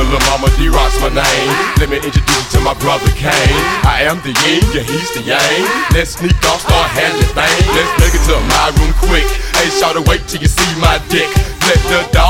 Lil' mama, D-Rock's my name. Let me introduce you to my brother Kane. I am the yin, yeah, he's the yang. Let's sneak off, start handling things. Let's make it to my room quick. Hey, shout, wait till you see my dick. Let the dog